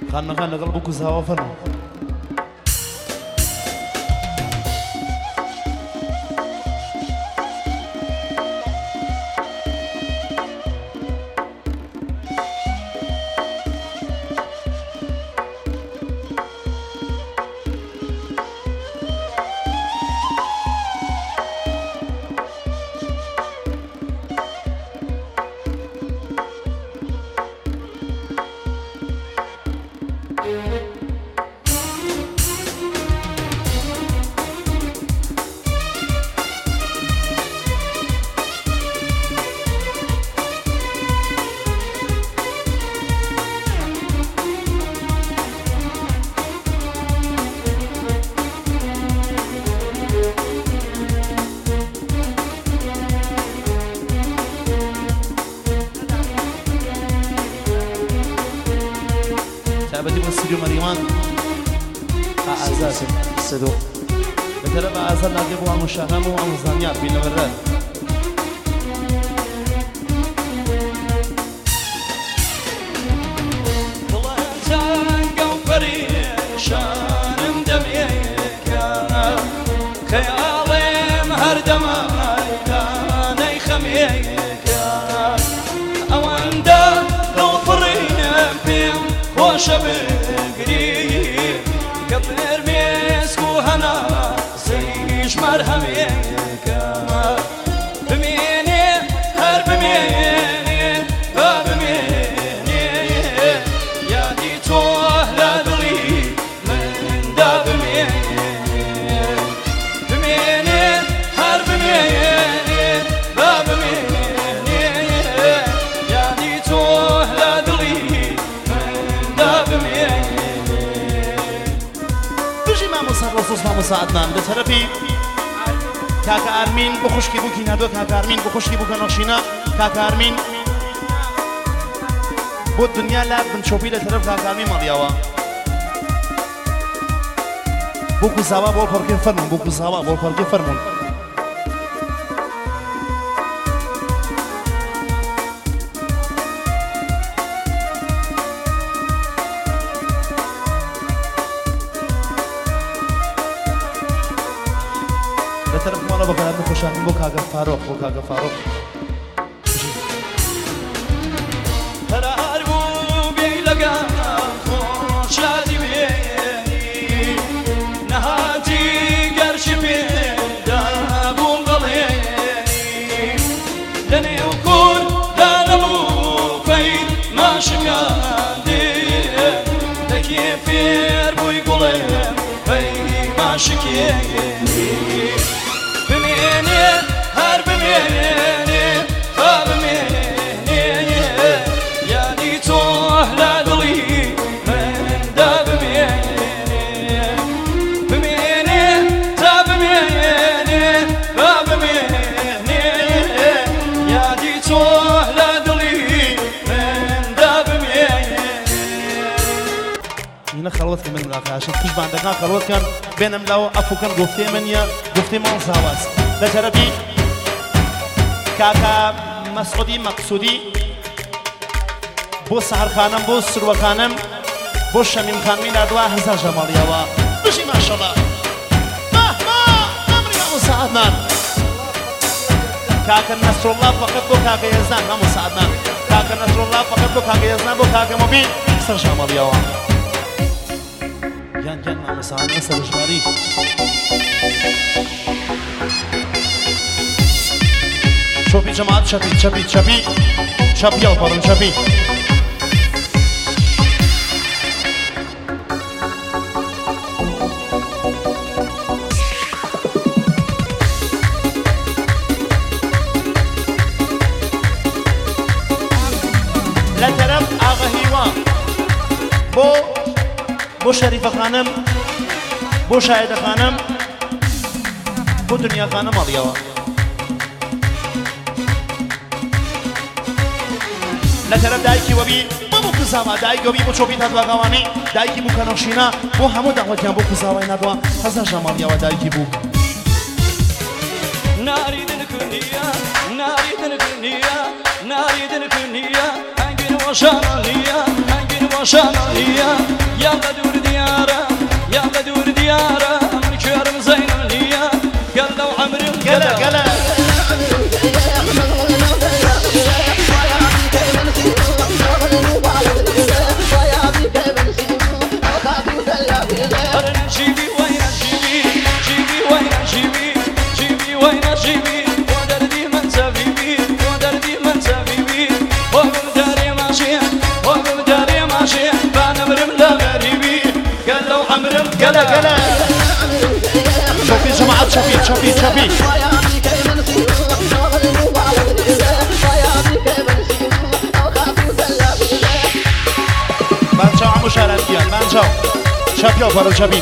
خلنا قلبك وزهوا فرمو بدي بستوديو مريمان أعزائي السدو بترى بعزل نجيبوا عن مشاهمة وعن زانيات بينا برا خيالي مهردم كان خميك أواندا لو فرينا بيم وشبقري كبر مسك وهنا زيش مرهمك بميني هر بميني بميني يا دي توه لا دلي من دا بميني بميني هر بميني بميني يا دي توه لا دلي بجي ما مصرصوص ما مساعدنان بتربي كاكا أرمين بخشكي بوكي نادو كاكا أرمين بخشكي بوكا نوشينا كاكا أرمين بو الدنيا لا بنشوفي لترف كاكا أرمين مالياوا بوكو زاوا بول فرقي فرمون بوكو زاوا بول فرقي فرمون بترف مالا بقى نخشان بوكاغا فاروق بوكاغا فاروق هرار بو بيلقى خوش عادي بيني نهاتي قرش بيدا بونغليني لني وكون دانمو فين ما شكاندي لكيف يربو يقولين فين ما شكيني بميني هر بميني فبميني يا دي توه لا دلي من دا بميني بميني تبميني فبميني يا دي توه لا دلي من دا بميني هنا خلوت من الأخ عشان كش بعدنا خلوت كان بينهم لو أفو كان قفتي من يا قفتي ما زاوس بتربي كاكا مسعودي مقصودي بو سهر خانم بو سرو خانم بو شمیم خان مینا دوا هزار جماليا وا بشي ما شاء الله ما أمري ما مساعدنا كاكا نصر الله فقط بو كاكا يزن ما مساعدنا كاكا نصر الله فقط بو كاكا يزن بو كاكا مبين هزار جماليا وا يان ما مساعدنا سرجماري شوفي جماعة شبي يلا بارون شبي لا ترب آغا هيوان بو شريفة خانم بو شاهدة خانم بو دنيا خانم اليوم لطرف دایکی وبی بو کزاوا دایکی وبی بو چوبی تدوا گوانی دایکی بو کنوشینا بو همو دعوتیان بو کزاوا ندوا هزار جمالیا و دایکی بو ناری دن کنیا ناری دن کنیا ناری دن کنیا انگین وشانیا انگین وشانیا قلا قلا شوفي جماعة شوفي شوفي شوفي بانجاو عمو شارعتيان بانجاو شابي وفرو شابي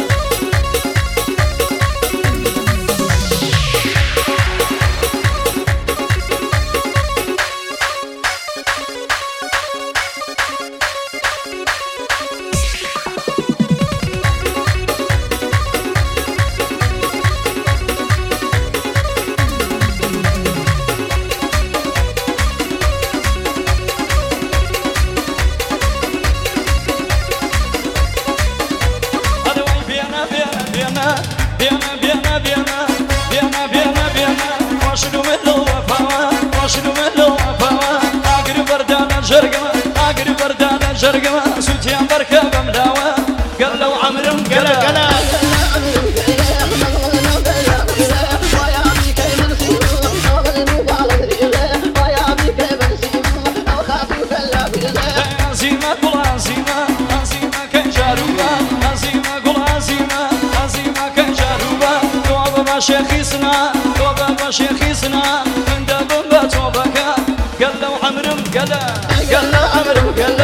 شيخيسنا وبابا شيخيسنا من دبن بتوبك قال عمرم قال عمرم قال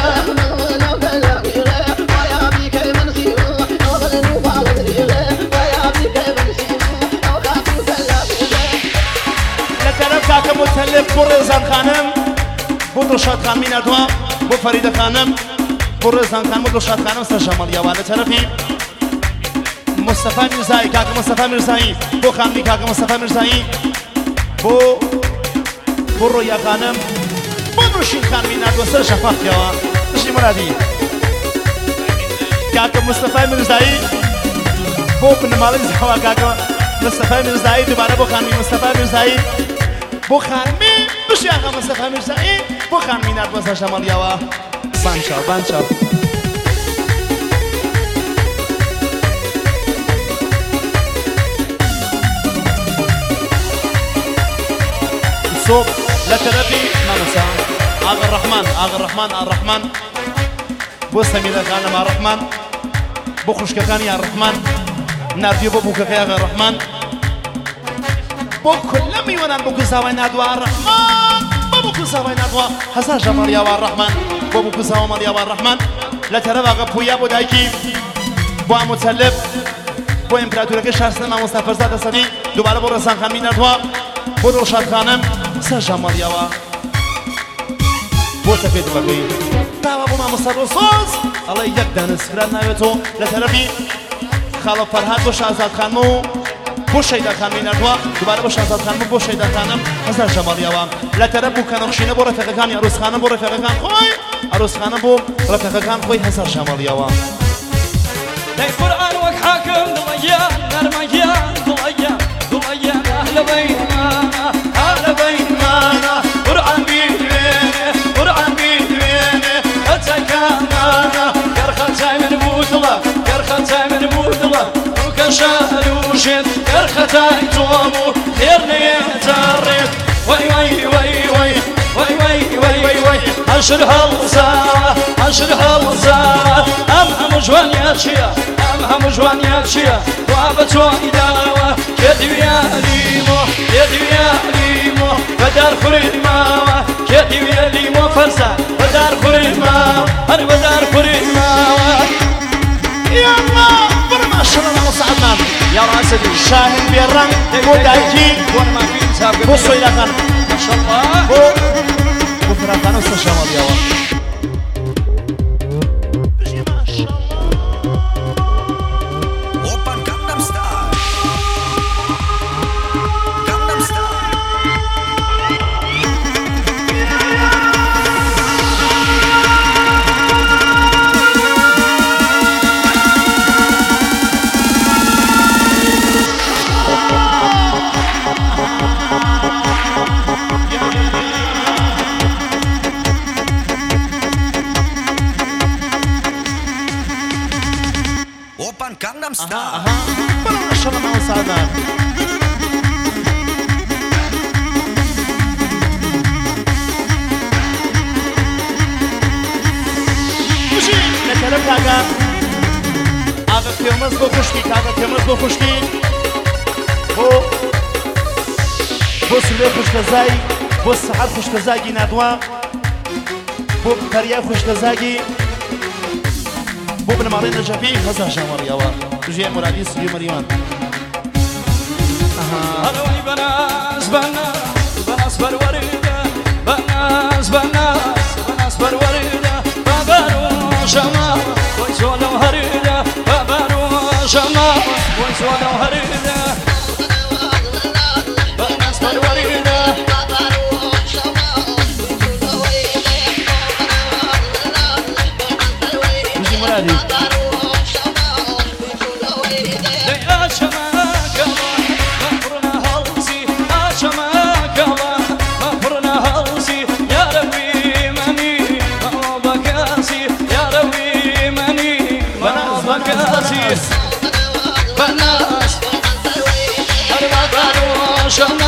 لترى كم متلف برزان خانم بدرشات خان من أدوى بفريد خانم برزان خان بدرشات خانم سجمال يا والد ترفي مصطفى مرزایی کاک مصطفى مرزایی بو خانمی کاک مصطفى مرزایی بو رویا خانم بو نوشین خانمی ندو سر شفاق کوا نشی مرادی کاک مصطفى مرزایی بو بنمالی زوا کاک مصطفى مرزایی دوباره بو خانمی مصطفى مرزایی بو خانمی نوشی آقا مصطفى مرزایی بو خانمی ندو سر شمال یوا بانشاو صوب لا تربي ما نسى آغا الرحمن بو سميرة غانم الرحمن بو خشكة كان يا الرحمن نادي بو بوكا يا الرحمن بو كل ميوانان بو كزاوي نادوا الرحمن بو كزاوي نادوا هزا جمال يا الرحمن بو كزاوي يا الرحمن لا تربي آغا بويا بو دايكي بو متسلب بو امپراتورك شخصنا ما مصطفى زاده صدي دوباره بو رسان خان نادوا بو روشاد خانم سر جمال یاوا بو سفید بگی دعوا بو ما مصطفى صوص الله یک دانس فرد نایتو لطرفی خاله فرهاد بو شهزاد خانمو بو شیدا خان نادوا دوباره بو شهزاد خانمو بو شیدا خانم سر جمال یاوا لطرف بو کنخشینه بو رفیق خان عروس خانم بو رفیق خان خوی عروس خانم بو رفیق خان خوی هزار جمال یاوا القرآن وك حاكم ضليا نرميا ضليا أهل بيننا قرآن بيدوينه أتكامانا كرختاي من بوطلة وكشالوشت كرختاي تومو خيرني تاريخ وي أشر هالزا أم جوان يكشيا وابتو إداوة كدو يا ليمو بدار خريد ماوة كدو يا ليمو فرسا بدار خريد ماوة أنا بدار خريد ماوة يا الله برما شرنا وصعدنا يا راسدي شاهد بيران بو دايكي بو سويدا خان ما شاء الله بو فرقان وستشامل يوا Gangnam Style. برما شرنا وصعدنا کاغا پیرمز بۆ خوشکی کاغا پیرمز بۆ خوشکی بۆ سلێ خوشکەزای بۆ سەعات خوشکەزاگی نادووە بۆ پەریا خوشکەزاگی بۆ بنەماڵی نەجەبی هەزار ژەمەڕیەوە ژێ مرادی سلی مەریوان هەروی بەناز بەناز بەناز بەروەریدا بەناز بەناز بەناز بەروەریدا بەبەر و ژەما وەی زۆ لەو هەریدا بەبەر و ژەما وەی زۆ لەو هەریدا بەناز بەروەریدا ژی مرادی بناس هر ما بارو شما